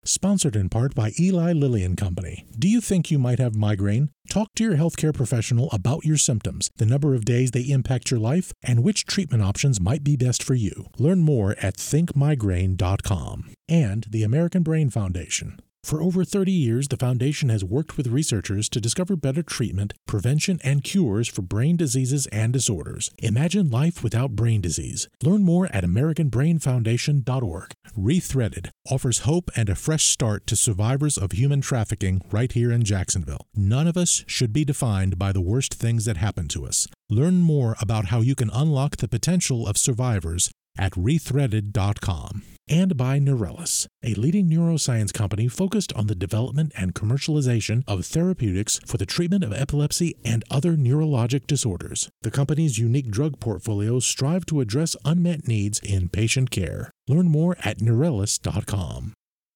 Sponsored in part by Eli Lilly and Company. Do you think you might have migraine? Talk to your healthcare professional about your symptoms, the number of days they impact your life, and which treatment options might be best for you. Learn more at thinkmigraine.com. And the American Brain Foundation. For over 30 years, the Foundation has worked with researchers to discover better treatment, prevention, and cures for brain diseases and disorders. Imagine life without brain disease. Learn more at AmericanBrainFoundation.org. Rethreaded offers hope and a fresh start to survivors of human trafficking right here in Jacksonville. None of us should be defined by the worst things that happen to us. Learn more about how you can unlock the potential of survivors at rethreaded.com. And by Neurelis, a leading neuroscience company focused on the development and commercialization of therapeutics for the treatment of epilepsy and other neurologic disorders. The company's unique drug portfolios strive to address unmet needs in patient care. Learn more at Neurelis.com.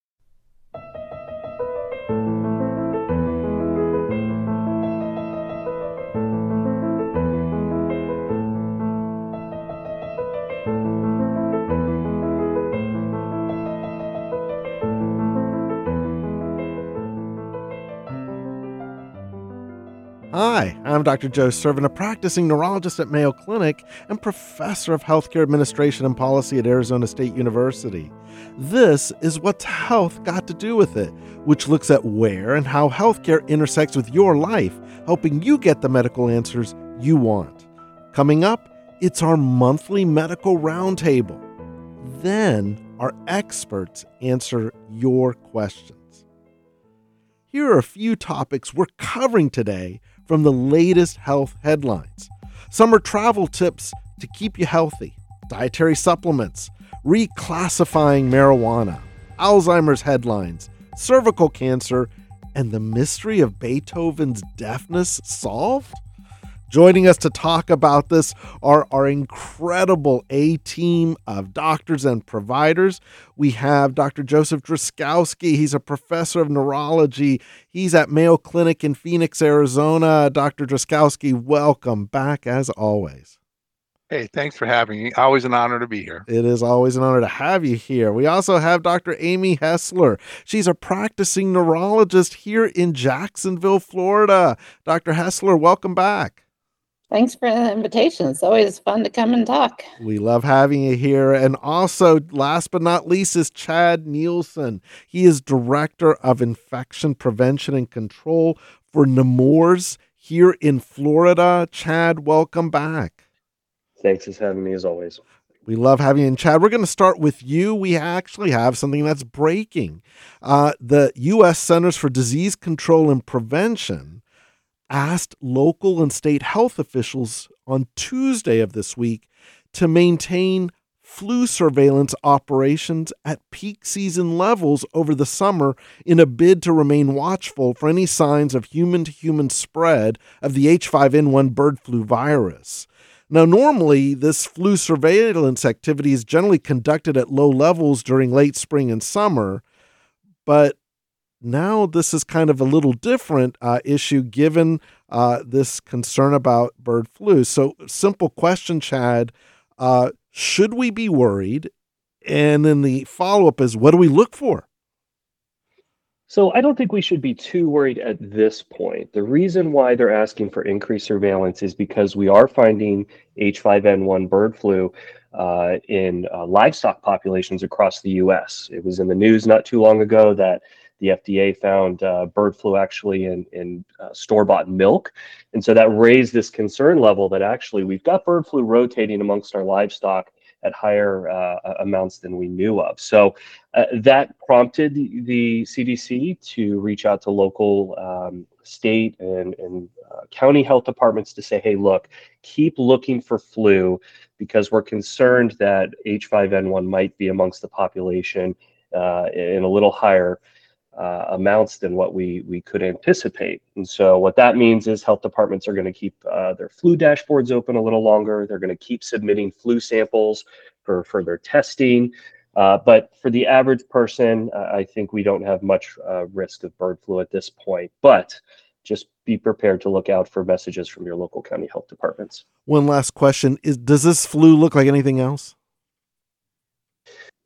Hi, I'm Dr. Joe Servan, a practicing neurologist at Mayo Clinic and professor of healthcare administration and policy at Arizona State University. This is What's Health Got to Do with It, which looks at where and how healthcare intersects with your life, helping you get the medical answers you want. Coming up, it's our monthly medical roundtable. Then our experts answer your questions. Here are a few topics we're covering today from the latest health headlines. Summer travel tips to keep you healthy, dietary supplements, reclassifying marijuana, Alzheimer's headlines, cervical cancer, and the mystery of Beethoven's deafness solved? Joining us to talk about this are our incredible A-team of doctors and providers. We have Dr. Joseph Drazkowski. He's a professor of neurology. He's at Mayo Clinic in Phoenix, Arizona. Dr. Drazkowski, welcome back as always. Hey, thanks for having me. Always an honor to be here. It is always an honor to have you here. We also have Dr. Amy Hessler. She's a practicing neurologist here in Jacksonville, Florida. Dr. Hessler, welcome back. Thanks for the invitation. It's always fun to come and talk. We love having you here. And also, last but not least, is Chad Nielsen. He is Director of Infection Prevention and Control for Nemours here in Florida. Chad, welcome back. Thanks for having me as always. We love having you. And Chad, we're going to start with you. We actually have something that's breaking. The U.S. Centers for Disease Control and Prevention asked local and state health officials on Tuesday of this week to maintain flu surveillance operations at peak season levels over the summer in a bid to remain watchful for any signs of human-to-human spread of the H5N1 bird flu virus. Now, normally, this flu surveillance activity is generally conducted at low levels during late spring and summer, but now this is kind of a little different issue given this concern about bird flu. So simple question, Chad, should we be worried? And then the follow-up is, what do we look for? So I don't think we should be too worried at this point. The reason why they're asking for increased surveillance is because we are finding H5N1 bird flu in livestock populations across the U.S. It was in the news not too long ago that the FDA found bird flu actually in store-bought milk. And so that raised this concern level that actually we've got bird flu rotating amongst our livestock at higher amounts than we knew of. So that prompted the CDC to reach out to local state and county health departments to say, hey, look, keep looking for flu because we're concerned that H5N1 might be amongst the population in a little higher amounts than what we could anticipate. And so what that means is health departments are going to keep their flu dashboards open a little longer. They're going to keep submitting flu samples for further testing. But for the average person, I think we don't have much risk of bird flu at this point. But just be prepared to look out for messages from your local county health departments. One last question is, does this flu look like anything else?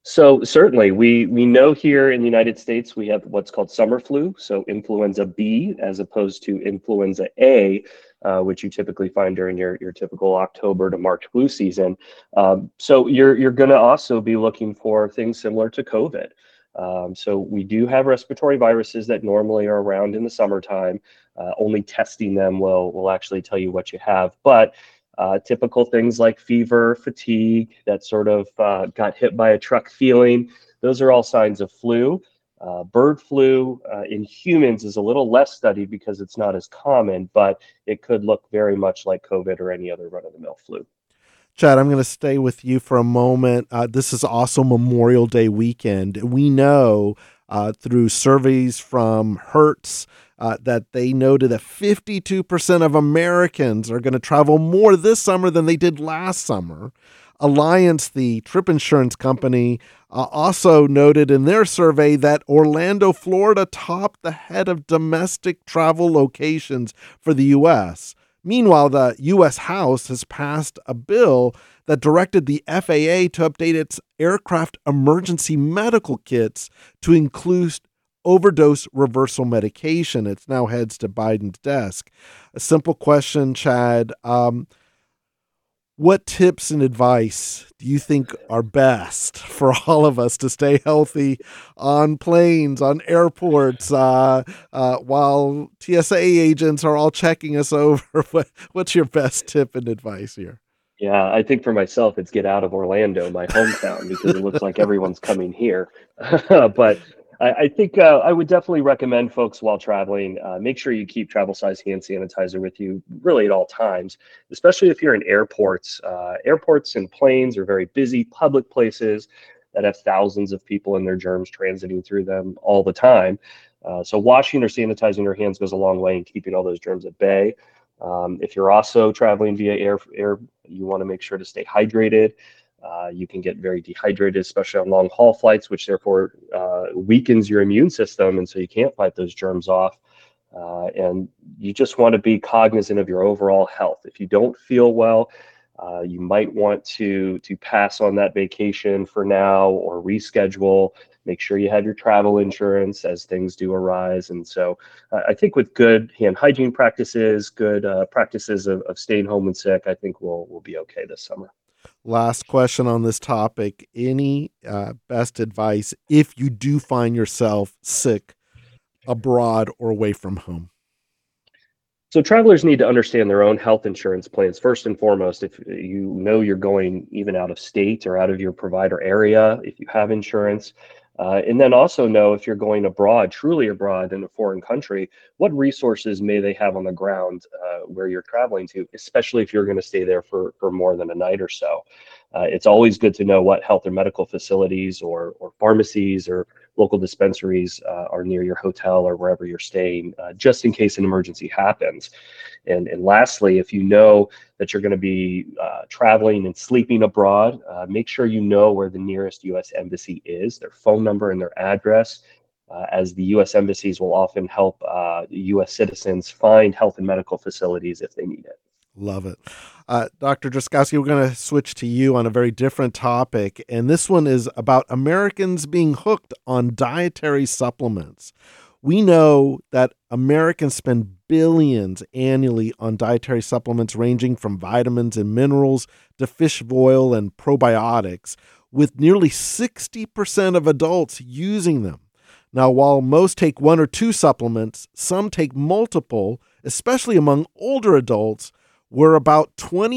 So certainly, we know here in the United States we have what's called summer flu, so influenza B as opposed to influenza A, which you typically find during your typical October to March flu season. So you're going to also be looking for things similar to COVID. So we do have respiratory viruses that normally are around in the summertime. Only testing them will actually tell you what you have, but typical things like fever, fatigue, that sort of got hit by a truck feeling, those are all signs of flu. Bird flu in humans is a little less studied because it's not as common, but it could look very much like COVID or any other run-of-the-mill flu. Chad, I'm going to stay with you for a moment. This is also Memorial Day weekend. We know through surveys from Hertz that they noted that 52% of Americans are going to travel more this summer than they did last summer. Alliance, the trip insurance company, also noted in their survey that Orlando, Florida topped the head of domestic travel locations for the U.S. Meanwhile, the U.S. House has passed a bill that directed the FAA to update its aircraft emergency medical kits to include overdose reversal medication. It's now heads to Biden's desk. A simple question, Chad. What tips and advice do you think are best for all of us to stay healthy on planes, on airports, while TSA agents are all checking us over? What's your best tip and advice here? Yeah, I think for myself, it's get out of Orlando, my hometown, because it looks like everyone's coming here. But I think I would definitely recommend folks while traveling, make sure you keep travel size hand sanitizer with you really at all times, especially if you're in airports. Airports and planes are very busy public places that have thousands of people and their germs transiting through them all the time. So washing or sanitizing your hands goes a long way in keeping all those germs at bay. If you're also traveling via air, you want to make sure to stay hydrated. You can get very dehydrated, especially on long haul flights, which therefore weakens your immune system. And so you can't fight those germs off. And you just want to be cognizant of your overall health. If you don't feel well, you might want to pass on that vacation for now or reschedule. Make sure you have your travel insurance as things do arise. And so I think with good hand hygiene practices, good practices of staying home when sick, I think we'll be okay this summer. Last question on this topic. Any best advice if you do find yourself sick abroad or away from home? So travelers need to understand their own health insurance plans first and foremost. If you know you're going even out of state or out of your provider area, if you have insurance, and then also know if you're going abroad, truly abroad in a foreign country, what resources may they have on the ground where you're traveling to, especially if you're going to stay there for more than a night or so. It's always good to know what health or medical facilities or pharmacies or local dispensaries are near your hotel or wherever you're staying, just in case an emergency happens. And lastly, if you know that you're going to be traveling and sleeping abroad, make sure you know where the nearest U.S. embassy is, their phone number and their address, as the U.S. embassies will often help U.S. citizens find health and medical facilities if they need it. Love it. Dr. Drazkowski, we're going to switch to you on a very different topic, and this one is about Americans being hooked on dietary supplements. We know that Americans spend billions annually on dietary supplements ranging from vitamins and minerals to fish oil and probiotics, with nearly 60% of adults using them. Now, while most take one or two supplements, some take multiple, especially among older adults, where about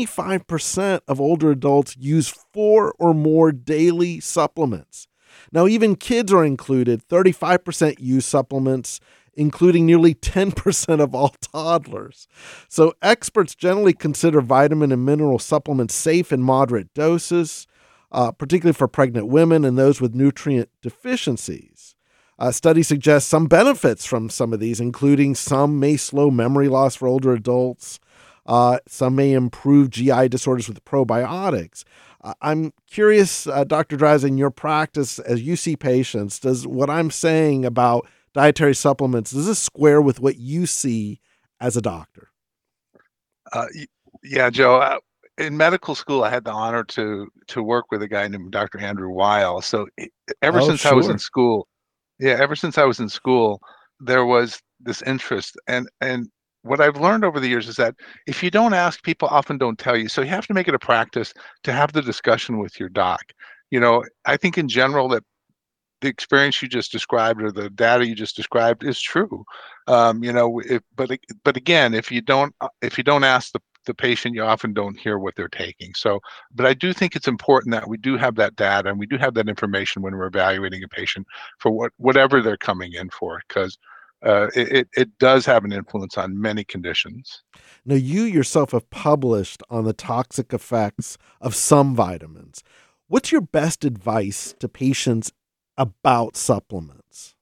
25% of older adults use 4 or more daily supplements. Now, even kids are included. 35% use supplements, including nearly 10% of all toddlers. So experts generally consider vitamin and mineral supplements safe in moderate doses, particularly for pregnant women and those with nutrient deficiencies. Studies suggest some benefits from some of these, including some may slow memory loss for older adults. Some may improve GI disorders with probiotics. I'm curious, Dr. Draz, in your practice as you see patients, does what I'm saying about dietary supplements, does this square with what you see as a doctor? Yeah, Joe, in medical school, I had the honor to work with a guy named Dr. Andrew Weil. So ever Oh, since I was sure. in school, ever since I was in school, there was this interest. And what I've learned over the years is that if you don't ask, people often don't tell you. So you have to make it a practice to have the discussion with your doc. I think in general that the experience you just described or the data you just described is true. But again, if you don't ask the patient, you often don't hear what they're taking. So, but I do think it's important that we do have that data and we do have that information when we're evaluating a patient for whatever they're coming in for, because it does have an influence on many conditions. Now, you yourself have published on the toxic effects of some vitamins. What's your best advice to patients about supplements?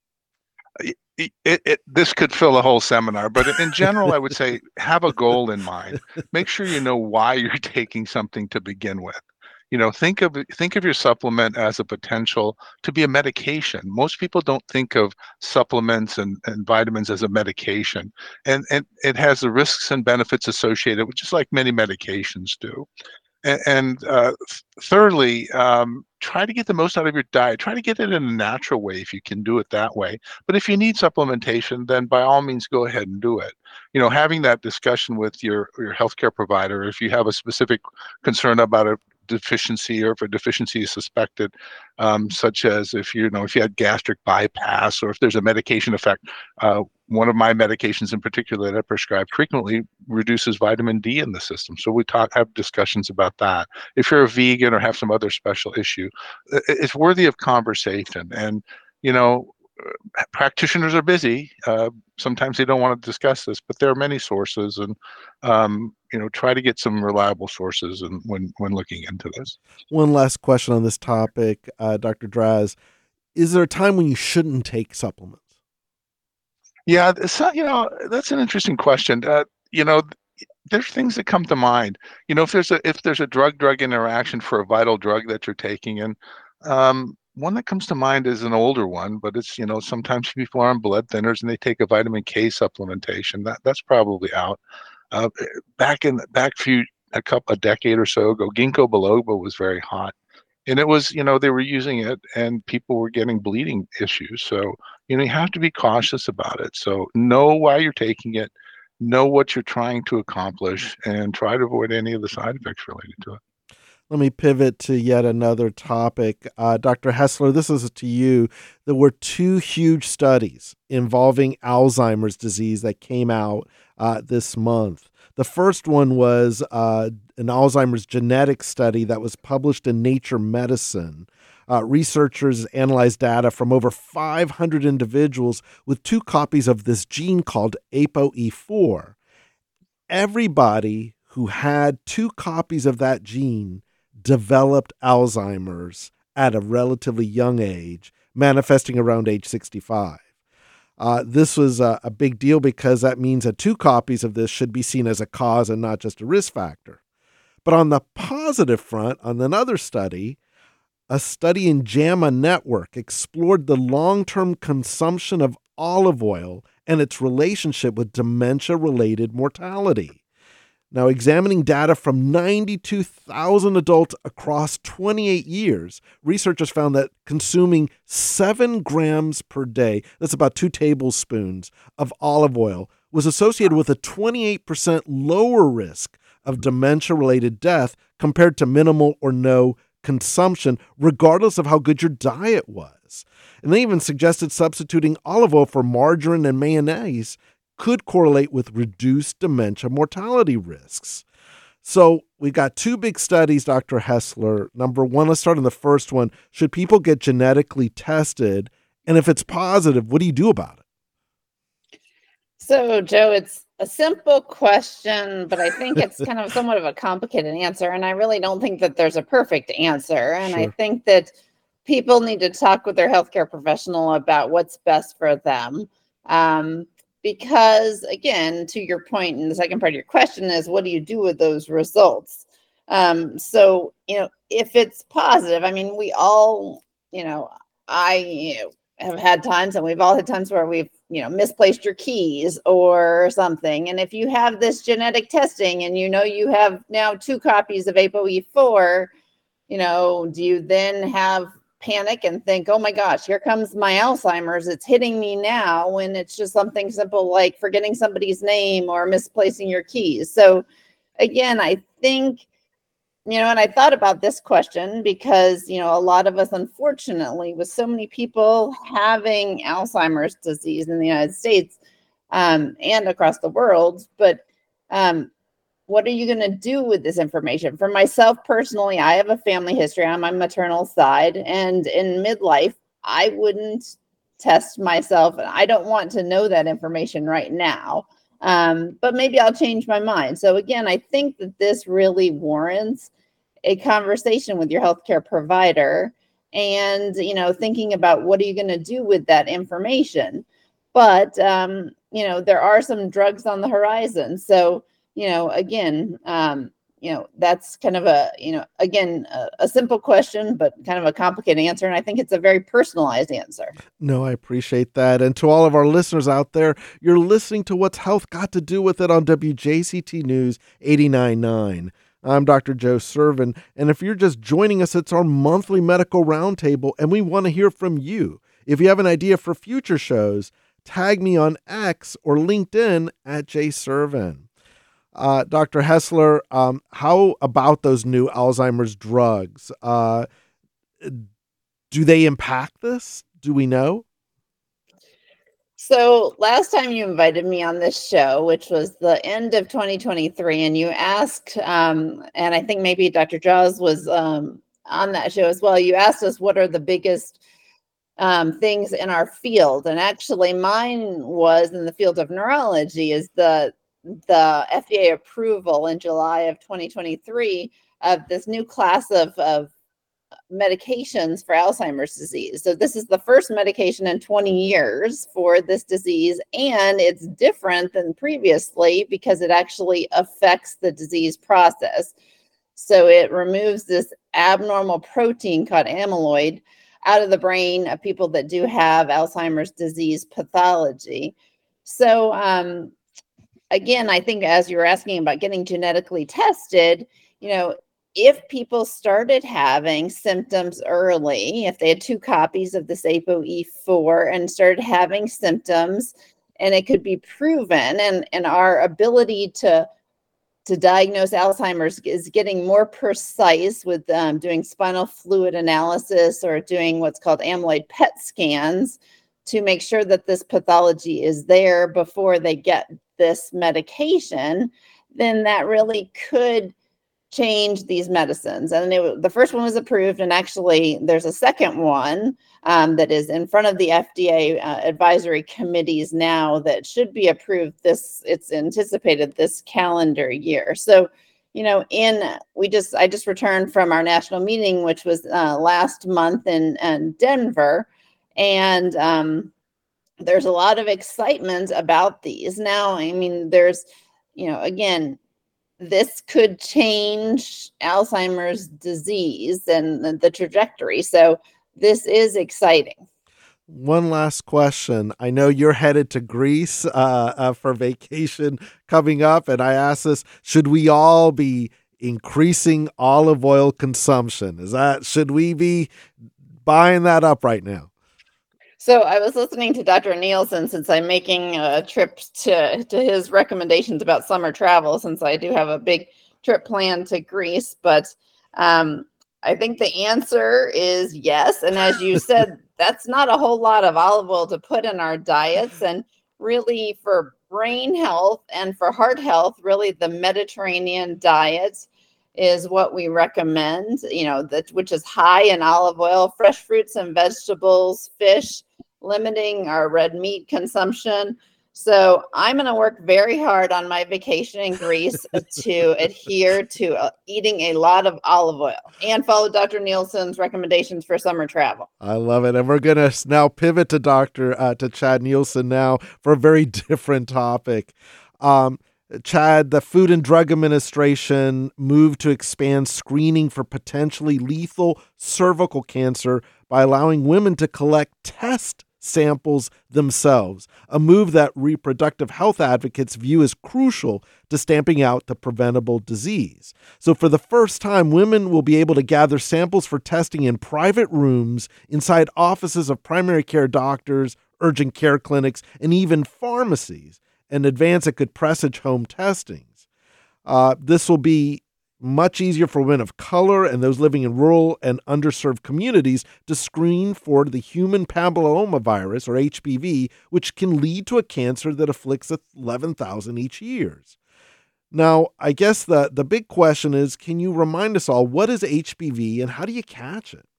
This could fill a whole seminar, but in general, I would say have a goal in mind. Make sure you know why you're taking something to begin with. Think of your supplement as a potential to be a medication. Most people don't think of supplements and vitamins as a medication, and it has the risks and benefits associated with, just like many medications do. And thirdly, try to get the most out of your diet. Try to get it in a natural way if you can do it that way. But if you need supplementation, then by all means, go ahead and do it. Having that discussion with your healthcare provider, if you have a specific concern about a deficiency or if a deficiency is suspected, such as if you had gastric bypass or if there's a medication effect. One of my medications in particular that I prescribe frequently reduces vitamin D in the system. So we have discussions about that. If you're a vegan or have some other special issue, it's worthy of conversation. And, practitioners are busy. Sometimes they don't want to discuss this, but there are many sources, and try to get some reliable sources and when looking into this. One last question on this topic, Dr. Draz. Is there a time when you shouldn't take supplements? Yeah, that's an interesting question. There's things that come to mind. If there's a drug interaction for a vital drug that you're taking, and one that comes to mind is an older one, but it's sometimes people are on blood thinners and they take a vitamin K supplementation. That's probably out. A decade or so ago, ginkgo biloba was very hot. And it was, they were using it and people were getting bleeding issues. So, you have to be cautious about it. So know why you're taking it, know what you're trying to accomplish, and try to avoid any of the side effects related to it. Let me pivot to yet another topic. Dr. Hessler, this is to you. There were 2 huge studies involving Alzheimer's disease that came out this month. The first one was an Alzheimer's genetic study that was published in Nature Medicine. Researchers analyzed data from over 500 individuals with 2 copies of this gene called ApoE4. Everybody who had 2 copies of that gene developed Alzheimer's at a relatively young age, manifesting around age 65. This was a big deal because that means that 2 copies of this should be seen as a cause and not just a risk factor. But on the positive front, on another study, a study in JAMA Network explored the long-term consumption of olive oil and its relationship with dementia-related mortality. Now, examining data from 92,000 adults across 28 years, researchers found that consuming 7 grams per day, that's about 2 tablespoons of olive oil, was associated with a 28% lower risk of dementia-related death compared to minimal or no consumption, regardless of how good your diet was. And they even suggested substituting olive oil for margarine and mayonnaise could correlate with reduced dementia mortality risks. So we got 2 big studies, Dr. Hessler. Number 1, let's start on the first one. Should people get genetically tested? And if it's positive, what do you do about it? So, Joe, it's a simple question, but I think it's kind of somewhat of a complicated answer. And I really don't think that there's a perfect answer. And I think that people need to talk with their healthcare professional about what's best for them. Because, again, to your point, and the second part of your question is, what do you do with those results? So, if it's positive, I mean, we all, I have had times, and we've all had times where we've misplaced your keys or something. And if you have this genetic testing and you have now 2 copies of ApoE4, do you then have panic and think, oh my gosh, here comes my Alzheimer's, it's hitting me now, when it's just something simple like forgetting somebody's name or misplacing your keys? So again, I think, and I thought about this question because, a lot of us, unfortunately, with so many people having Alzheimer's disease in the United States and across the world, but what are you going to do with this information? For myself personally, I have a family history on my maternal side, and in midlife, I wouldn't test myself. I don't want to know that information right now, but maybe I'll change my mind. So again, I think that this really warrants a conversation with your healthcare provider and, thinking about what are you going to do with that information. But, there are some drugs on the horizon. So, again, that's kind of a simple question, but kind of a complicated answer. And I think it's a very personalized answer. No, I appreciate that. And to all of our listeners out there, you're listening to What's Health Got to Do with It on WJCT News 89.9. I'm Dr. Joe Servin, and if you're just joining us, it's our monthly medical roundtable, and we want to hear from you. If you have an idea for future shows, tag me on X or LinkedIn at jservin. Dr. Hessler, how about those new Alzheimer's drugs? Do they impact this? Do we know? So last time you invited me on this show, which was the end of 2023, and you asked, and I think maybe Dr. Jaws was on that show as well, you asked us what are the biggest things in our field. And actually mine was in the field of neurology, is the FDA approval in July of 2023 of this new class of medications for Alzheimer's disease. So this is the first medication in 20 years for this disease, and it's different than previously because it actually affects the disease process. So it removes this abnormal protein called amyloid out of the brain of people that do have Alzheimer's disease pathology. So again, I think as you were asking about getting genetically tested, if people started having symptoms early, if they had 2 copies of this ApoE4 and started having symptoms, and it could be proven, and our ability to diagnose Alzheimer's is getting more precise with doing spinal fluid analysis or doing what's called amyloid PET scans to make sure that this pathology is there before they get this medication, then that really could change these medicines. And the first one was approved, and actually there's a second one that is in front of the FDA advisory committees now that should be approved it's anticipated this calendar year. So, I just returned from our national meeting, which was last month in Denver, and there's a lot of excitement about these. Now, there's, again, this could change Alzheimer's disease and the trajectory. So this is exciting. One last question. I know you're headed to Greece for vacation coming up, and I asked this, should we all be increasing olive oil consumption? Should we be buying that up right now? So I was listening to Dr. Nielsen, since I'm making a trip to his recommendations about summer travel, since I do have a big trip planned to Greece. But I think the answer is yes. And as you said, that's not a whole lot of olive oil to put in our diets. And really for brain health and for heart health, really the Mediterranean diet is what we recommend, which is high in olive oil, fresh fruits and vegetables, fish, limiting our red meat consumption. So I'm going to work very hard on my vacation in Greece to adhere to eating a lot of olive oil and follow Dr. Nielsen's recommendations for summer travel. I love it. And we're going to now pivot to Chad Nielsen now for a very different topic. Chad, the Food and Drug Administration moved to expand screening for potentially lethal cervical cancer by allowing women to collect test samples themselves, a move that reproductive health advocates view as crucial to stamping out the preventable disease. So for the first time, women will be able to gather samples for testing in private rooms, inside offices of primary care doctors, urgent care clinics, and even pharmacies, an advance that could presage home testings. This will be much easier for women of color and those living in rural and underserved communities to screen for the human papillomavirus, or HPV, which can lead to a cancer that afflicts 11,000 each year. Now, I guess the big question is, can you remind us all, what is HPV and how do you catch it?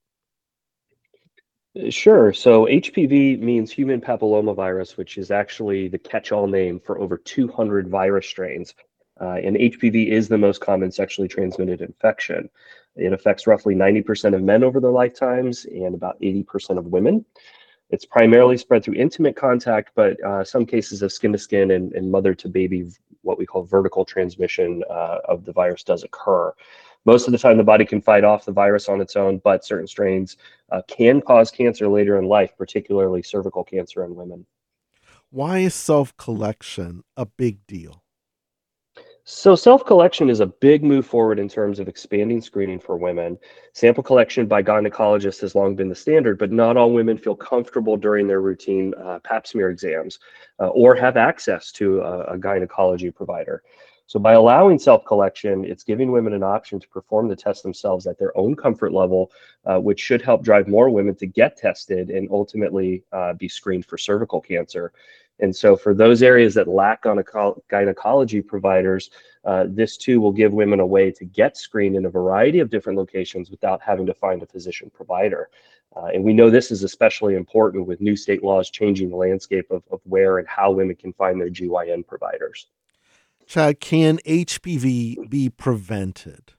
Sure. So HPV means human papillomavirus, which is actually the catch-all name for over 200 virus strains. And HPV is the most common sexually transmitted infection. It affects roughly 90% of men over their lifetimes and about 80% of women. It's primarily spread through intimate contact, but some cases of skin to skin and mother to baby, what we call vertical transmission of the virus, does occur. Most of the time, the body can fight off the virus on its own, but certain strains can cause cancer later in life, particularly cervical cancer in women. Why is self-collection a big deal? So self-collection is a big move forward in terms of expanding screening for women. Sample collection by gynecologists has long been the standard, but not all women feel comfortable during their routine pap smear exams or have access to a gynecology provider. So by allowing self-collection, it's giving women an option to perform the test themselves at their own comfort level, which should help drive more women to get tested and ultimately be screened for cervical cancer. And so for those areas that lack gynecology providers, this too will give women a way to get screened in a variety of different locations without having to find a physician provider. And we know this is especially important with new state laws changing the landscape of where and how women can find their GYN providers. Chad, can HPV be prevented?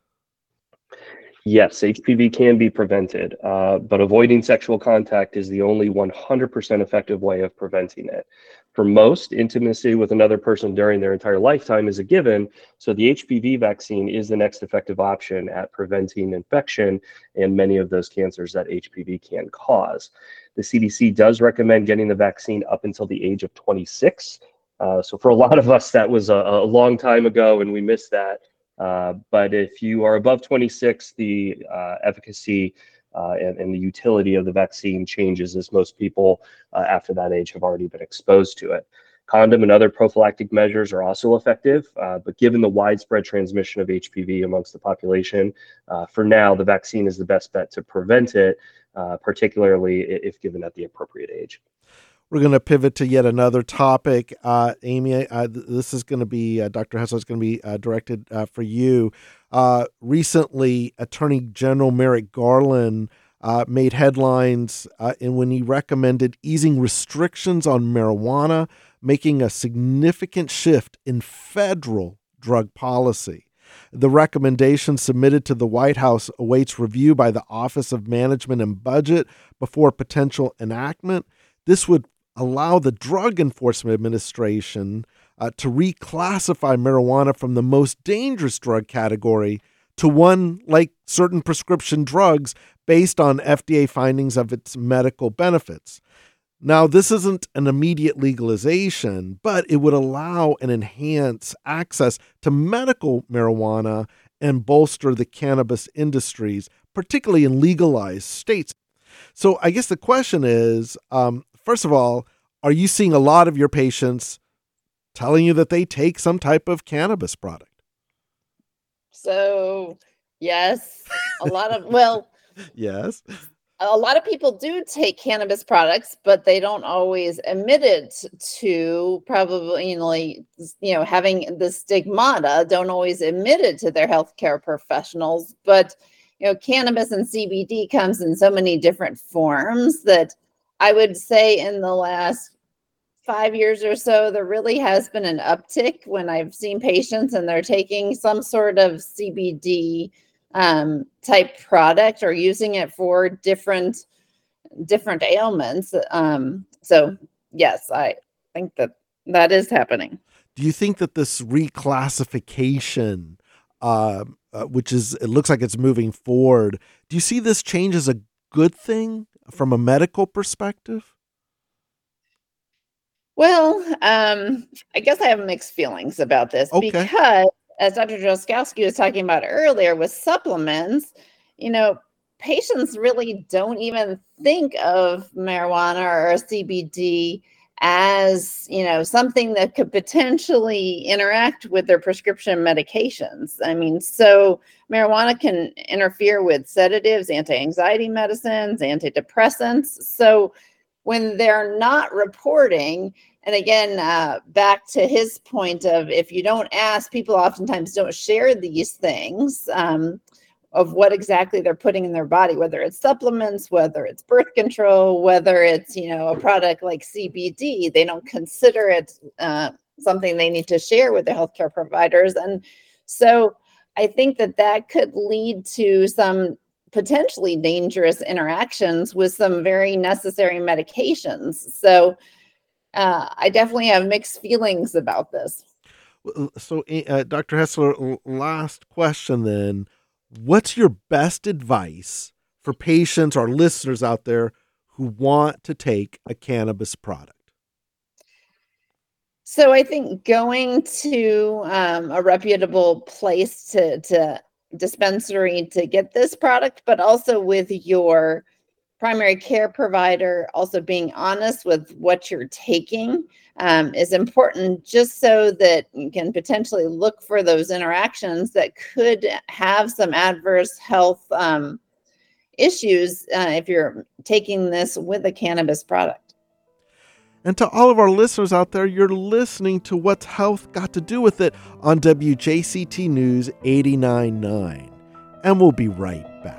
Yes, HPV can be prevented, but avoiding sexual contact is the only 100% effective way of preventing it. For most, intimacy with another person during their entire lifetime is a given, so the HPV vaccine is the next effective option at preventing infection and many of those cancers that HPV can cause. The CDC does recommend getting the vaccine up until the age of 26. So for a lot of us, that was a long time ago, and we missed that. But if you are above 26, the efficacy and the utility of the vaccine changes, as most people after that age have already been exposed to it. Condom and other prophylactic measures are also effective, but given the widespread transmission of HPV amongst the population, for now, the vaccine is the best bet to prevent it, particularly if given at the appropriate age. We're going to pivot to yet another topic. Amy, this is going to be, Dr. Hessler, is going to be directed for you. Recently, Attorney General Merrick Garland made headlines when he recommended easing restrictions on marijuana, making a significant shift in federal drug policy. The recommendation submitted to the White House awaits review by the Office of Management and Budget before potential enactment. This would allow the Drug Enforcement Administration to reclassify marijuana from the most dangerous drug category to one like certain prescription drugs based on FDA findings of its medical benefits. Now, this isn't an immediate legalization, but it would allow and enhance access to medical marijuana and bolster the cannabis industries, particularly in legalized states. So I guess the question is, first of all, are you seeing a lot of your patients telling you that they take some type of cannabis product? So, yes, Yes. A lot of people do take cannabis products, but they don't always admit it to probably, having the stigmata, don't always admit it to their healthcare professionals. But, cannabis and CBD comes in so many different forms that I would say in the last 5 years or so, there really has been an uptick when I've seen patients and they're taking some sort of CBD type product or using it for different ailments. So yes, I think that is happening. Do you think that this reclassification, it looks like it's moving forward, do you see this change as a good thing from a medical perspective? Well, I guess I have mixed feelings about this Okay. because, as Dr. Droskowski was talking about earlier with supplements, you know, patients really don't even think of marijuana or CBD as, something that could potentially interact with their prescription medications. I mean, so marijuana can interfere with sedatives, anti-anxiety medicines, antidepressants. So when they're not reporting, and again, back to his point of if you don't ask, people oftentimes don't share these things of what exactly they're putting in their body, whether it's supplements, whether it's birth control, whether it's, a product like CBD. They don't consider it something they need to share with the healthcare providers. And so I think that could lead to some potentially dangerous interactions with some very necessary medications. So I definitely have mixed feelings about this. So, Dr. Hessler, last question then. What's your best advice for patients or listeners out there who want to take a cannabis product? So I think going to a reputable place to dispensary to get this product, but also with your primary care provider, also being honest with what you're taking is important, just so that you can potentially look for those interactions that could have some adverse health issues if you're taking this with a cannabis product. And to all of our listeners out there, you're listening to What's Health Got to Do with It on WJCT News 89.9. And we'll be right back.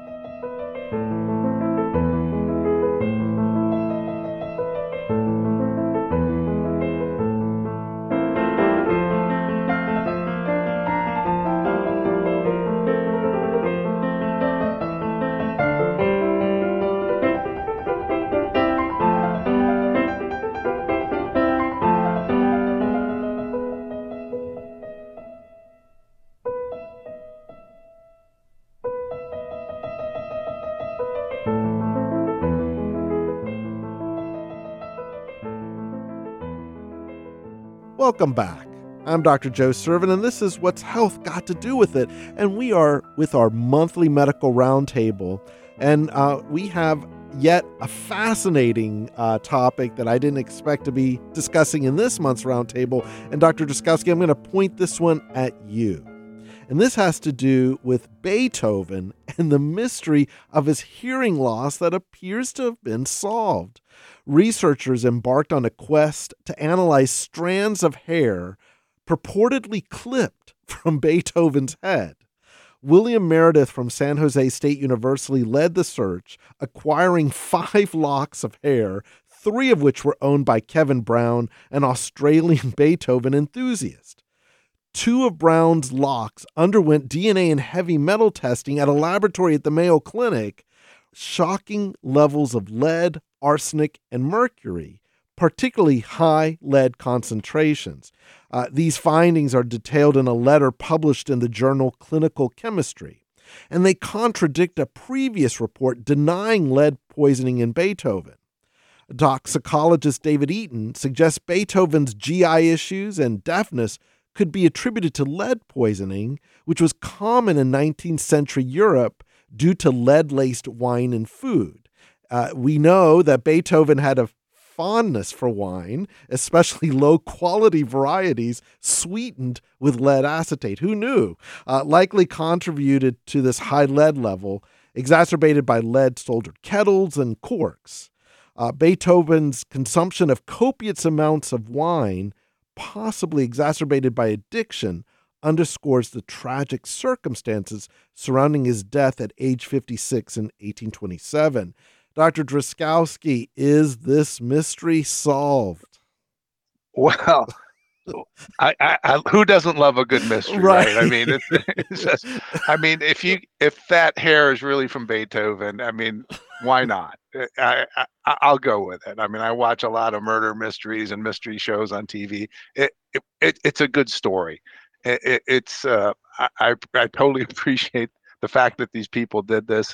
Welcome back. I'm Dr. Joe Servin, and this is What's Health Got to Do with It. And we are with our monthly medical roundtable, and we have yet a fascinating topic that I didn't expect to be discussing in this month's roundtable. And Dr. Droskowski, I'm going to point this one at you. And this has to do with Beethoven and the mystery of his hearing loss that appears to have been solved. Researchers embarked on a quest to analyze strands of hair purportedly clipped from Beethoven's head. William Meredith from San Jose State University led the search, acquiring 5 locks of hair, 3 of which were owned by Kevin Brown, an Australian Beethoven enthusiast. 2 of Brown's locks underwent DNA and heavy metal testing at a laboratory at the Mayo Clinic. Shocking levels of lead, arsenic, and mercury, particularly high lead concentrations. These findings are detailed in a letter published in the journal Clinical Chemistry, and they contradict a previous report denying lead poisoning in Beethoven. Toxicologist David Eaton suggests Beethoven's GI issues and deafness could be attributed to lead poisoning, which was common in 19th century Europe due to lead-laced wine and food. We know that Beethoven had a fondness for wine, especially low-quality varieties sweetened with lead acetate. Who knew? Likely contributed to this high lead level, exacerbated by lead-soldered kettles and corks. Beethoven's consumption of copious amounts of wine, possibly exacerbated by addiction, underscores the tragic circumstances surrounding his death at age 56 in 1827. Dr. Droskowski, is this mystery solved? Well, who doesn't love a good mystery, right? I mean, it's just, if that hair is really from Beethoven, I mean, why not? I'll go with it. I mean, I watch a lot of murder mysteries and mystery shows on TV. It's a good story. I totally appreciate the fact that these people did this, and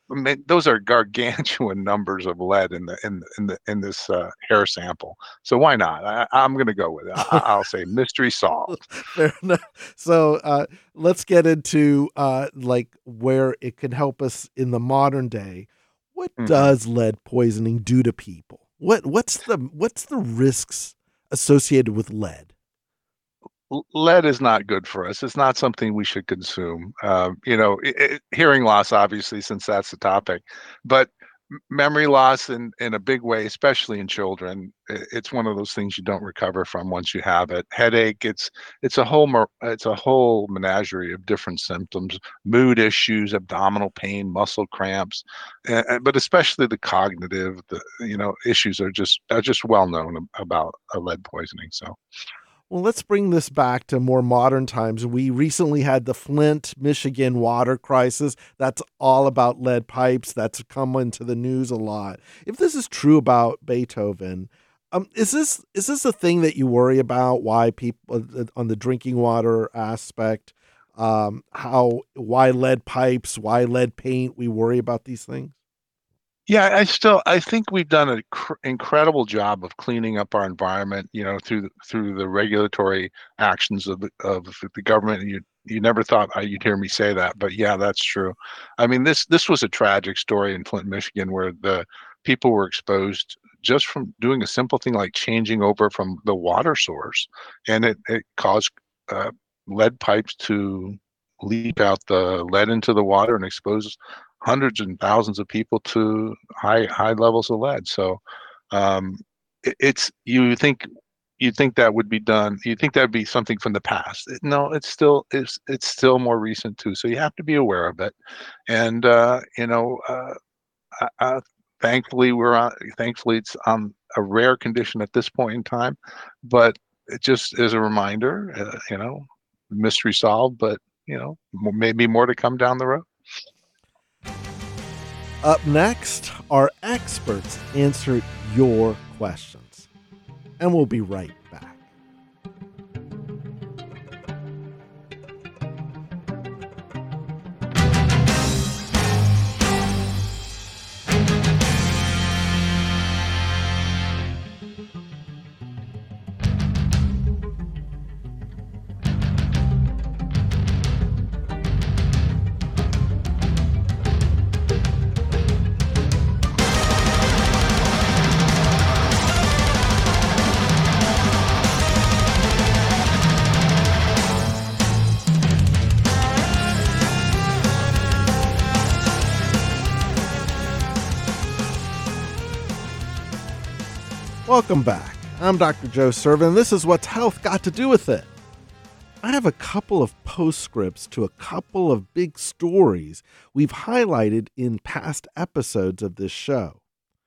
I mean, those are gargantuan numbers of lead in this hair sample. So why not? I'm going to go with it. I'll say mystery solved. Fair enough. So let's get into like where it can help us in the modern day. What does lead poisoning do to people? What's the risks associated with lead? Lead is not good for us. It's not something we should consume. Hearing loss, obviously, since that's the topic, but memory loss in a big way, especially in children, it's one of those things you don't recover from once you have it. Headache, it's a whole menagerie of different symptoms, mood issues, abdominal pain, muscle cramps, but especially the cognitive, issues are just well known about lead poisoning. So. Well, let's bring this back to more modern times. We recently had the Flint, Michigan water crisis. That's all about lead pipes. That's come into the news a lot. If this is true about Beethoven, is this a thing that you worry about? Why people on the drinking water aspect, why lead pipes, why lead paint? We worry about these things. Yeah, I think we've done an incredible job of cleaning up our environment, through the regulatory actions of the government. You never thought you'd hear me say that, but yeah, that's true. I mean, this was a tragic story in Flint, Michigan, where the people were exposed just from doing a simple thing like changing over from the water source, and it caused lead pipes to leak out the lead into the water and expose hundreds and thousands of people to high levels of lead. So you think that would be done. You think that would be something from the past. No, it's still more recent too. So you have to be aware of it. And thankfully it's on a rare condition at this point in time, but it just is a reminder, mystery solved, but maybe more to come down the road. Up next, our experts answer your questions. And we'll be right back. Welcome back. I'm Dr. Joe Servin, and this is What's Health Got to Do with It. I have a couple of postscripts to a couple of big stories we've highlighted in past episodes of this show.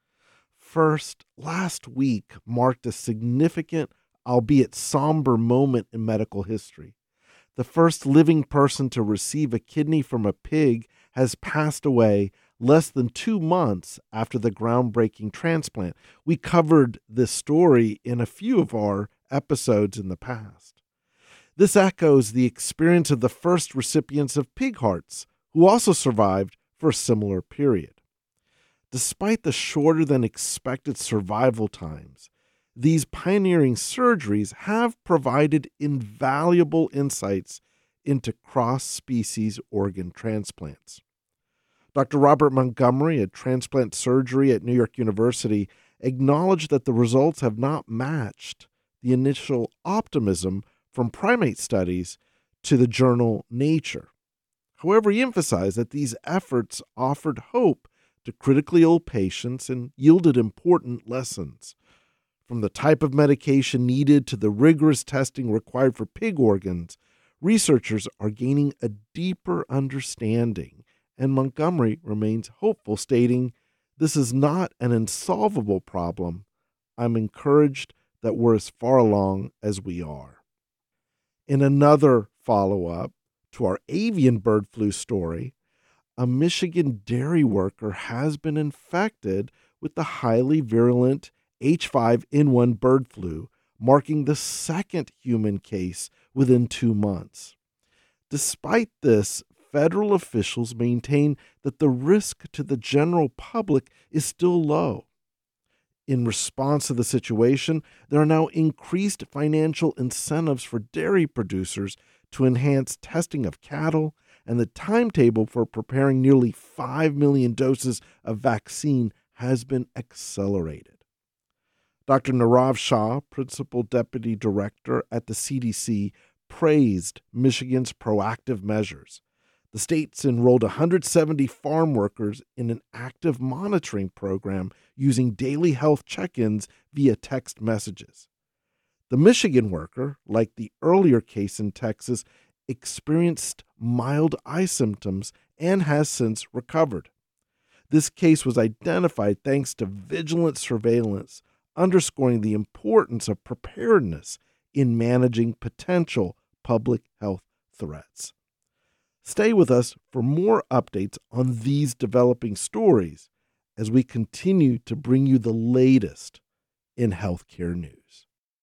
First, last week marked a significant, albeit somber moment in medical history. The first living person to receive a kidney from a pig has passed away less than 2 months after the groundbreaking transplant. We covered this story in a few of our episodes in the past. This echoes the experience of the first recipients of pig hearts, who also survived for a similar period. Despite the shorter than expected survival times, these pioneering surgeries have provided invaluable insights into cross-species organ transplants. Dr. Robert Montgomery, a transplant surgery at New York University, acknowledged that the results have not matched the initial optimism from primate studies to the journal Nature. However, he emphasized that these efforts offered hope to critically ill patients and yielded important lessons. From the type of medication needed to the rigorous testing required for pig organs, researchers are gaining a deeper understanding, and Montgomery remains hopeful, stating, "This is not an insolvable problem. I'm encouraged that we're as far along as we are." In another follow-up to our avian bird flu story, a Michigan dairy worker has been infected with the highly virulent H5N1 bird flu, marking the second human case within 2 months. Despite this federal officials maintain that the risk to the general public is still low. In response to the situation, there are now increased financial incentives for dairy producers to enhance testing of cattle, and the timetable for preparing nearly 5 million doses of vaccine has been accelerated. Dr. Nirav Shah, Principal Deputy Director at the CDC, praised Michigan's proactive measures. The state's enrolled 170 farm workers in an active monitoring program using daily health check-ins via text messages. The Michigan worker, like the earlier case in Texas, experienced mild eye symptoms and has since recovered. This case was identified thanks to vigilant surveillance, underscoring the importance of preparedness in managing potential public health threats. Stay with us for more updates on these developing stories as we continue to bring you the latest in healthcare news.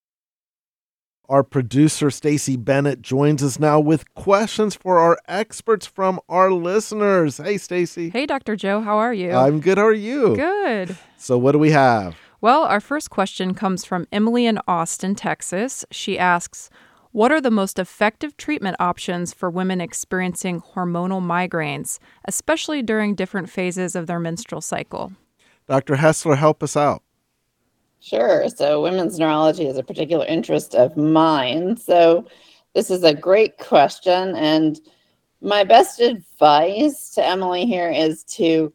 Our producer, Stacey Bennett, joins us now with questions for our experts from our listeners. Hey, Stacey. Hey, Dr. Joe. How are you? I'm good. How are you? Good. So what do we have? Well, our first question comes from Emily in Austin, Texas. She asks, what are the most effective treatment options for women experiencing hormonal migraines, especially during different phases of their menstrual cycle? Dr. Hessler, help us out. Sure. So women's neurology is a particular interest of mine. So this is a great question. And my best advice to Emily here is to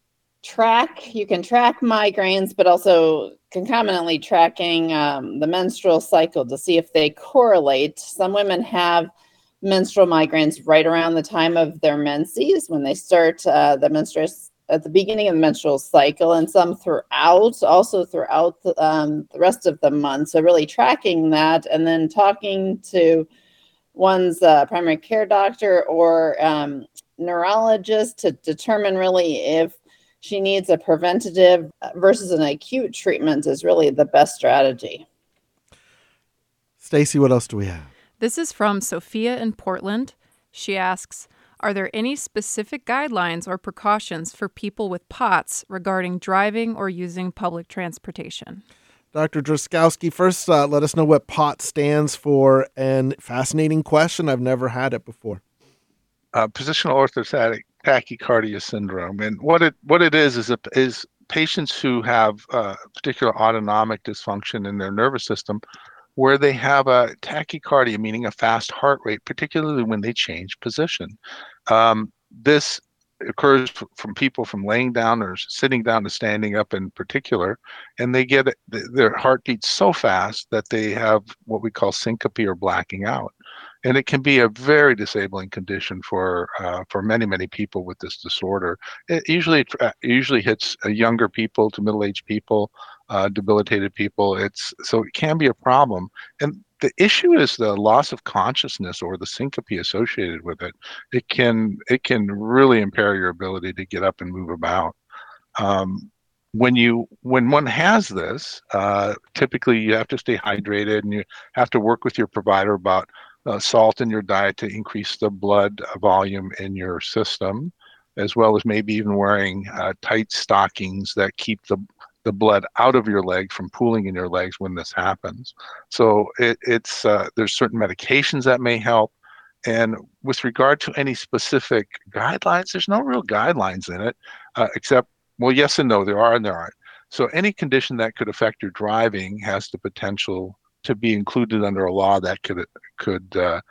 you can track migraines, but also concomitantly tracking the menstrual cycle to see if they correlate. Some women have menstrual migraines right around the time of their menses when they start the menstruation at the beginning of the menstrual cycle, and some throughout the rest of the month. So really tracking that and then talking to one's primary care doctor or neurologist to determine really if she needs a preventative versus an acute treatment is really the best strategy. Stacey, what else do we have? This is from Sophia in Portland. She asks, are there any specific guidelines or precautions for people with POTS regarding driving or using public transportation? Dr. Drazkowski, first let us know what POTS stands for, and fascinating question. I've never had it before. Positional orthostatic tachycardia syndrome, and what it is patients who have particular autonomic dysfunction in their nervous system, where they have a tachycardia, meaning a fast heart rate, particularly when they change position. This occurs from people from laying down or sitting down to standing up in particular, and they get their heart beats so fast that they have what we call syncope or blacking out. And it can be a very disabling condition for many, many people with this disorder. It usually hits younger people to middle-aged people, debilitated people. So it can be a problem. And the issue is the loss of consciousness or the syncope associated with it. It can really impair your ability to get up and move about. When one has this, typically you have to stay hydrated, and you have to work with your provider about salt in your diet to increase the blood volume in your system, as well as maybe even wearing tight stockings that keep the blood out of your leg from pooling in your legs when this happens. So there's certain medications that may help. And with regard to any specific guidelines, there's no real guidelines in it, except, well, yes and no, there are and there aren't. So any condition that could affect your driving has the potential to be included under a law that could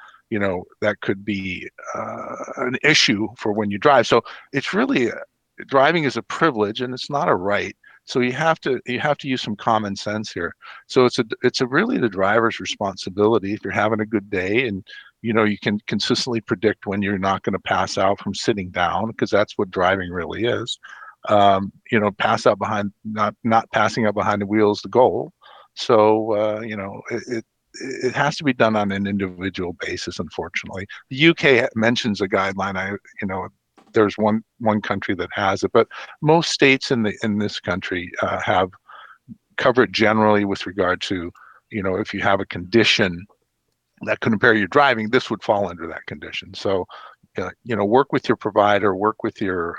be an issue for when you drive. So it's really driving is a privilege and it's not a right. So you have to use some common sense here. So it's really the driver's responsibility. If you're having a good day and you can consistently predict when you're not going to pass out from sitting down, because that's what driving really is. Pass out behind, not passing out behind the wheel is the goal. So it has to be done on an individual basis. Unfortunately, the UK mentions a guideline. There's one country that has it, but most states in this country have covered generally with regard to, if you have a condition that could impair your driving, this would fall under that condition. So work with your provider, work with your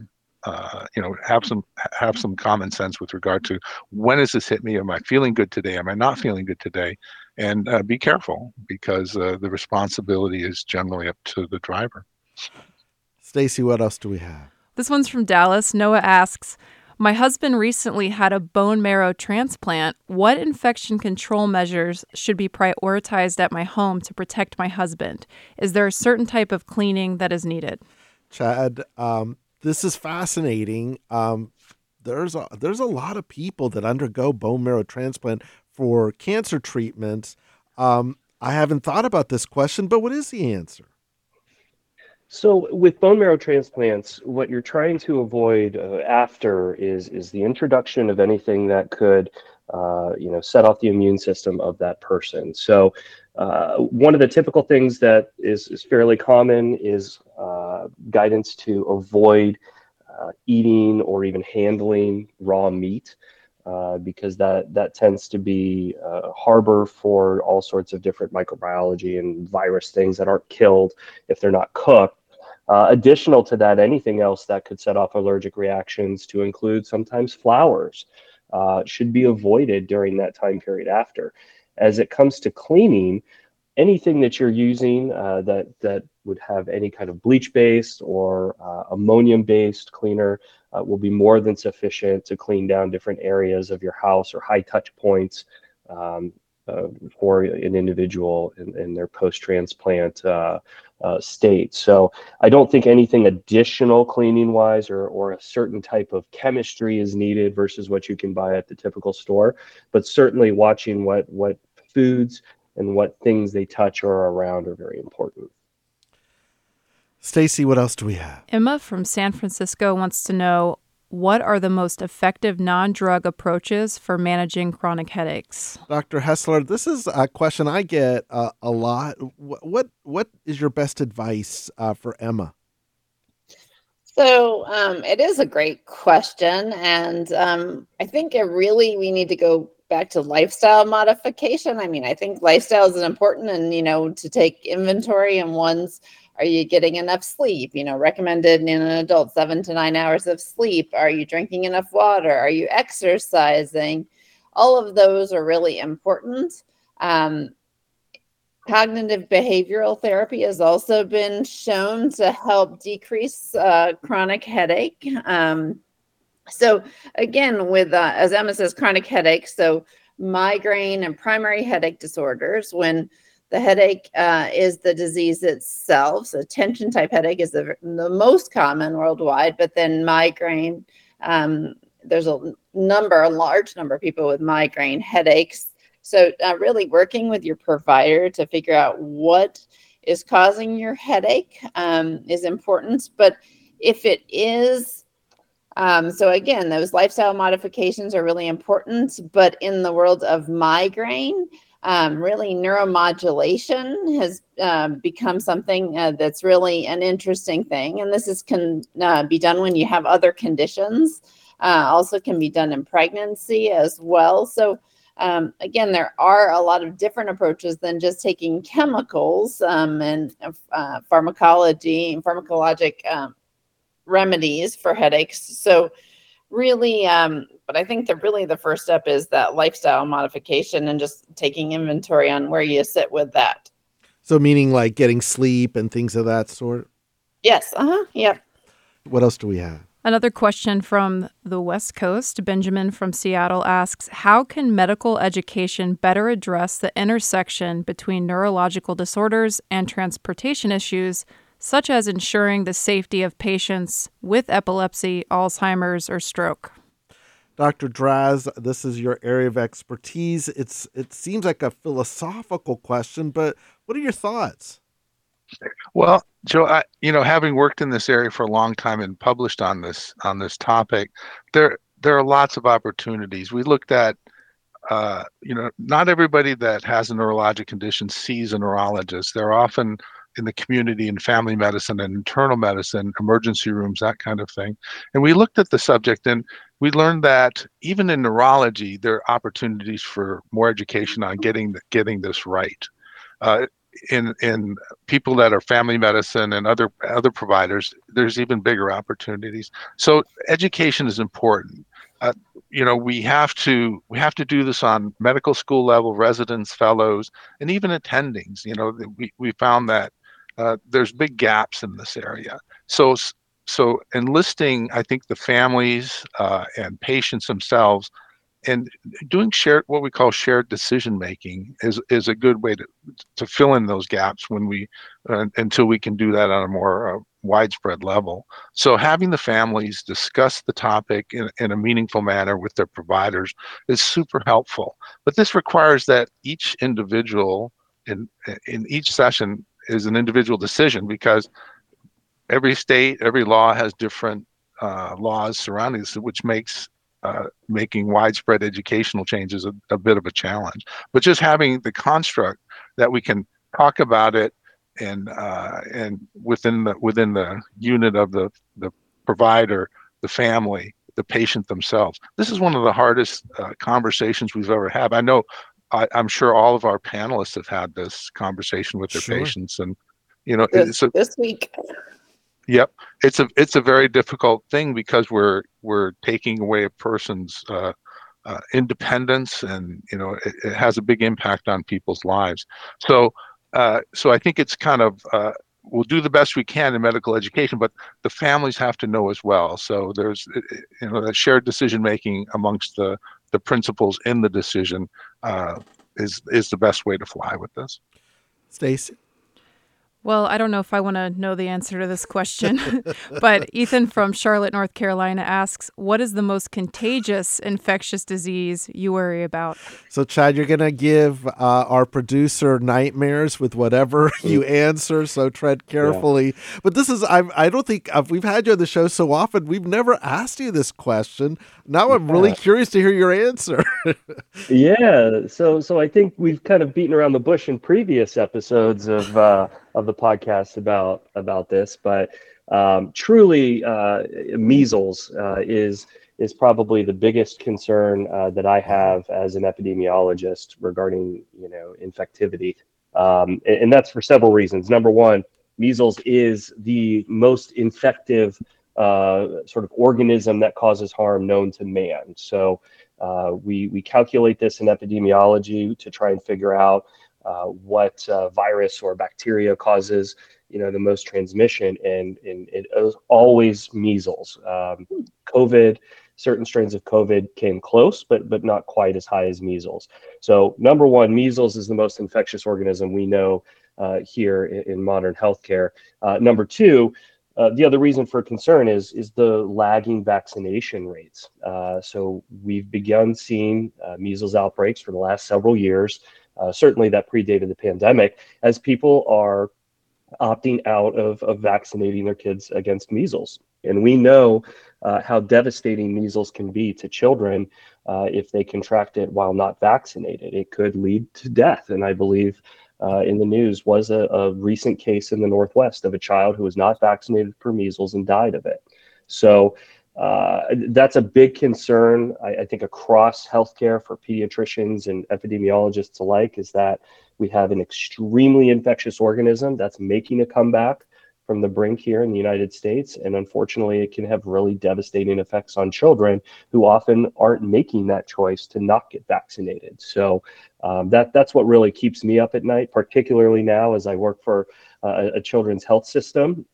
have some common sense with regard to when has this hit me? Am I feeling good today? Am I not feeling good today? And be careful, because the responsibility is generally up to the driver. Stacy, what else do we have? This one's from Dallas. Noah asks, my husband recently had a bone marrow transplant. What infection control measures should be prioritized at my home to protect my husband? Is there a certain type of cleaning that is needed? Chad, this is fascinating. There's a lot of people that undergo bone marrow transplant for cancer treatments. I haven't thought about this question, but what is the answer? So with bone marrow transplants, what you're trying to avoid after is the introduction of anything that could set off the immune system of that person. So one of the typical things that is fairly common is guidance to avoid eating or even handling raw meat, because that tends to be a harbor for all sorts of different microbiology and virus things that aren't killed if they're not cooked. Additional to that, anything else that could set off allergic reactions, to include sometimes flowers, should be avoided during that time period after. As it comes to cleaning, anything that you're using that would have any kind of bleach-based or ammonium-based cleaner will be more than sufficient to clean down different areas of your house or high-touch points for an individual in their post-transplant state. So I don't think anything additional cleaning-wise or a certain type of chemistry is needed versus what you can buy at the typical store, but certainly watching what foods and what things they touch or are around are very important. Stacy, what else do we have? Emma from San Francisco wants to know, what are the most effective non-drug approaches for managing chronic headaches? Dr. Hessler, this is a question I get a lot. What is your best advice for Emma? So it is a great question. And I think we need to go back to lifestyle modification. I mean, I think lifestyle is important, and, to take inventory and are you getting enough sleep? Recommended in an adult 7 to 9 hours of sleep. Are you drinking enough water? Are you exercising? All of those are really important. Cognitive behavioral therapy has also been shown to help decrease chronic headache. So again, with, as Emma says, chronic headache, so migraine and primary headache disorders, when the headache is the disease itself. So tension type headache is the most common worldwide, but then migraine, there's a large number of people with migraine headaches. So really working with your provider to figure out what is causing your headache is important. But if it is, so again, those lifestyle modifications are really important. But in the world of migraine, really neuromodulation has become something that's really an interesting thing. And this can be done when you have other conditions. Also can be done in pregnancy as well. So again, there are a lot of different approaches than just taking chemicals and pharmacology and pharmacologic remedies for headaches. So really, but I think the first step is that lifestyle modification and just taking inventory on where you sit with that. So meaning like getting sleep and things of that sort? Yes. Yep. What else do we have? Another question from the West Coast. Benjamin from Seattle asks, how can medical education better address the intersection between neurological disorders and transportation issues, such as ensuring the safety of patients with epilepsy, Alzheimer's, or stroke? Dr. Draz, this is your area of expertise. It seems like a philosophical question, but what are your thoughts? Well, Joe, having worked in this area for a long time and published on this topic, there are lots of opportunities. We looked at, not everybody that has a neurologic condition sees a neurologist. They're often in the community in family medicine and internal medicine, emergency rooms, that kind of thing. And we looked at the subject and we learned that even in neurology, there are opportunities for more education on getting this right. in people that are family medicine and other providers, there's even bigger opportunities. So education is important. We have to do this on medical school level, residents, fellows, and even attendings. We found that there's big gaps in this area. So enlisting, I think, the families and patients themselves, and doing what we call shared decision making is a good way to fill in those gaps until we can do that on a more widespread level. So having the families discuss the topic in a meaningful manner with their providers is super helpful. But this requires that each individual in each session is an individual decision, because every state, every law has different laws surrounding this, which makes making widespread educational changes a bit of a challenge. But just having the construct that we can talk about it and within the unit of the provider, the family, the patient themselves. This is one of the hardest conversations we've ever had. I know, I'm sure all of our panelists have had this conversation with their patients, and this week. Yep, it's a very difficult thing, because we're taking away a person's independence, and it has a big impact on people's lives. So I think it's kind of we'll do the best we can in medical education, but the families have to know as well. So there's that shared decision making amongst the principals in the decision is the best way to fly with this. Stacy? Well, I don't know if I want to know the answer to this question, but Ethan from Charlotte, North Carolina asks, what is the most contagious infectious disease you worry about? So, Chad, you're going to give our producer nightmares with whatever you answer, so tread carefully. Yeah. But this is, I don't think we've had you on the show so often. We've never asked you this question. Now I'm really curious to hear your answer. Yeah. So I think we've kind of beaten around the bush in previous episodes of the podcast about this, but truly measles is probably the biggest concern that I have as an epidemiologist regarding infectivity, and that's for several reasons. Number one, measles is the most infective sort of organism that causes harm known to man. So we calculate this in epidemiology to try and figure out what virus or bacteria causes the most transmission, and it is always measles. COVID, certain strains of COVID came close, but not quite as high as measles. So number one, measles is the most infectious organism we know here in modern healthcare. Number two, the other reason for concern is the lagging vaccination rates. So we've begun seeing measles outbreaks for the last several years. Certainly that predated the pandemic, as people are opting out of vaccinating their kids against measles. And we know how devastating measles can be to children if they contract it while not vaccinated. It could lead to death. And I believe in the news was a recent case in the Northwest of a child who was not vaccinated for measles and died of it. So that's a big concern, I think, across healthcare for pediatricians and epidemiologists alike, is that we have an extremely infectious organism that's making a comeback from the brink here in the United States. And unfortunately, it can have really devastating effects on children who often aren't making that choice to not get vaccinated. So that's what really keeps me up at night, particularly now as I work for a children's health system.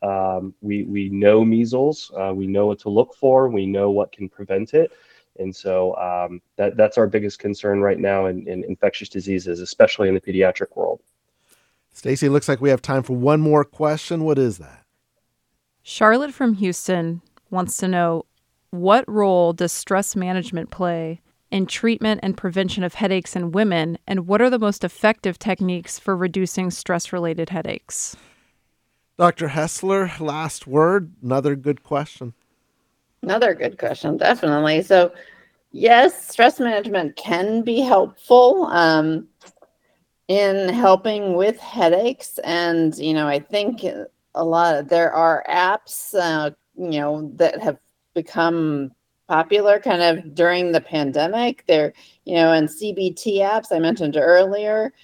We know measles, we know what to look for, we know what can prevent it. And so that's our biggest concern right now in infectious diseases, especially in the pediatric world. Stacy, looks like we have time for one more question. What is that? Charlotte from Houston wants to know, what role does stress management play in treatment and prevention of headaches in women, and what are the most effective techniques for reducing stress-related headaches? Dr. Hessler, last word. Another good question. Another good question, definitely. So, yes, stress management can be helpful in helping with headaches. And, I think there are apps, that have become popular kind of during the pandemic. There, and CBT apps I mentioned earlier.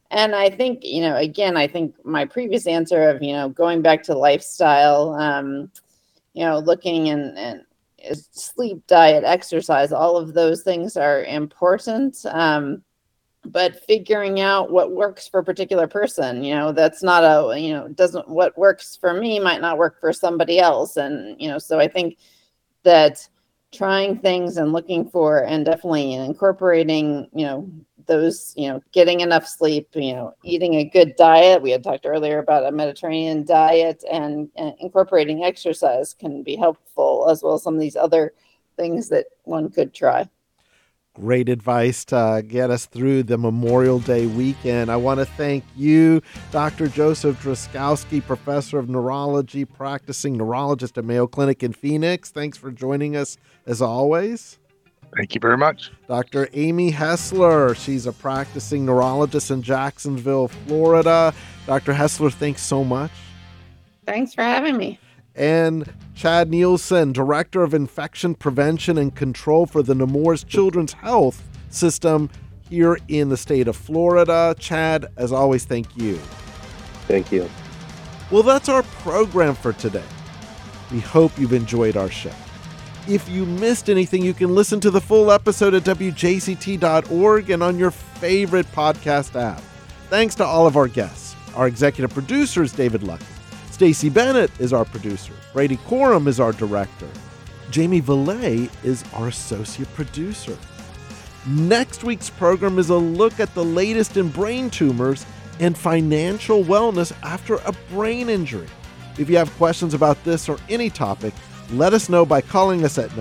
And I think, again, I think my previous answer of, going back to lifestyle, looking and sleep, diet, exercise, all of those things are important. But figuring out what works for a particular person, that's not what works for me might not work for somebody else. And, so I think that trying things and looking for and definitely incorporating, those, getting enough sleep, eating a good diet. We had talked earlier about a Mediterranean diet, and incorporating exercise can be helpful, as well as some of these other things that one could try. Great advice to get us through the Memorial Day weekend. I want to thank you, Dr. Joseph Drazkowski, Professor of Neurology, practicing neurologist at Mayo Clinic in Phoenix. Thanks for joining us, as always. Thank you very much. Dr. Amy Hessler, she's a practicing neurologist in Jacksonville, Florida. Dr. Hessler, thanks so much. Thanks for having me. And Chad Nielsen, Director of Infection Prevention and Control for the Nemours Children's Health System here in the state of Florida. Chad, as always, thank you. Thank you. Well, that's our program for today. We hope you've enjoyed our show. If you missed anything, you can listen to the full episode at wjct.org and on your favorite podcast app. Thanks to all of our guests. Our executive producer is David Lucky. Stacey Bennett is our producer. Brady Corum is our director. Jamie Valet is our associate producer. Next week's program is a look at the latest in brain tumors and financial wellness after a brain injury. If you have questions about this or any topic, let us know by calling us at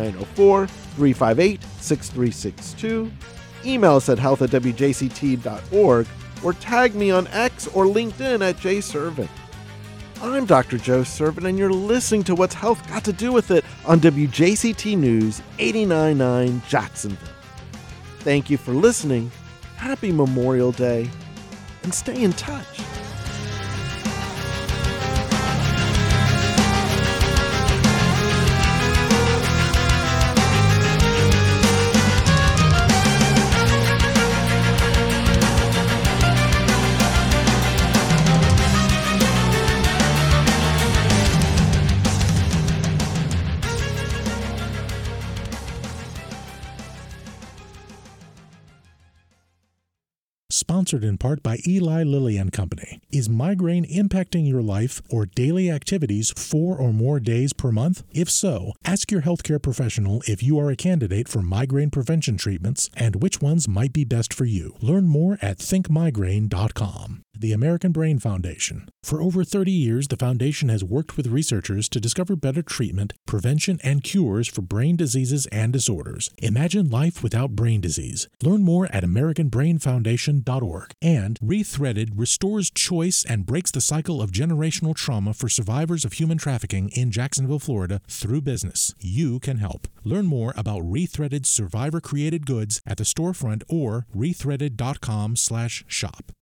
904-358-6362, email us at health@wjct.org, or tag me on X or LinkedIn at jservin. I'm Dr. Joe Servin, and you're listening to What's Health Got to Do With It on WJCT News 89.9 Jacksonville. Thank you for listening. Happy Memorial Day, and stay in touch. Sponsored in part by Eli Lilly and Company. Is migraine impacting your life or daily activities 4 or more days per month? If so, ask your healthcare professional if you are a candidate for migraine prevention treatments and which ones might be best for you. Learn more at thinkmigraine.com. The American Brain Foundation. For over 30 years, the foundation has worked with researchers to discover better treatment, prevention, and cures for brain diseases and disorders. Imagine life without brain disease. Learn more at AmericanBrainFoundation.org. And Rethreaded restores choice and breaks the cycle of generational trauma for survivors of human trafficking in Jacksonville, Florida through business. You can help. Learn more about Rethreaded survivor-created goods at the storefront or rethreaded.com/shop.